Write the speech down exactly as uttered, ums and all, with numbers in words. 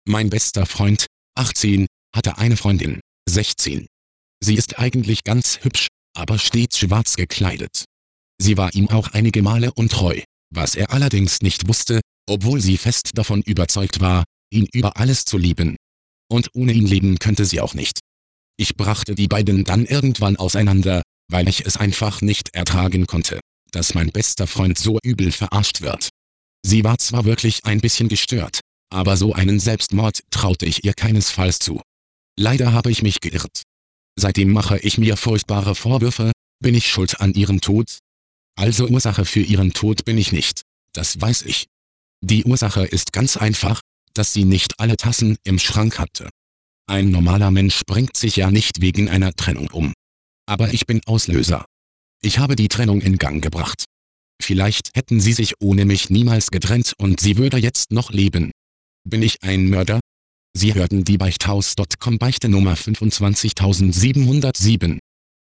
Mein bester Freund, achtzehn, hatte eine Freundin, sechzehn. Sie ist eigentlich ganz hübsch, aber stets schwarz gekleidet. Sie war ihm auch einige Male untreu, was er allerdings nicht wusste, obwohl sie fest davon überzeugt war, ihn über alles zu lieben. Und ohne ihn leben könnte sie auch nicht. Ich brachte die beiden dann irgendwann auseinander, weil ich es einfach nicht ertragen konnte, dass mein bester Freund so übel verarscht wird. Sie war zwar wirklich ein bisschen gestört, aber so einen Selbstmord traute ich ihr keinesfalls zu. Leider habe ich mich geirrt. Seitdem mache ich mir furchtbare Vorwürfe, bin ich schuld an ihrem Tod? Also Ursache für ihren Tod bin ich nicht, das weiß ich. Die Ursache ist ganz einfach, dass sie nicht alle Tassen im Schrank hatte. Ein normaler Mensch bringt sich ja nicht wegen einer Trennung um. Aber ich bin Auslöser. Ich habe die Trennung in Gang gebracht. Vielleicht hätten sie sich ohne mich niemals getrennt und sie würde jetzt noch leben. Bin ich ein Mörder? Sie hörten die Beichthaus Punkt com Beichte Nummer fünfundzwanzigtausendsiebenhundertsieben.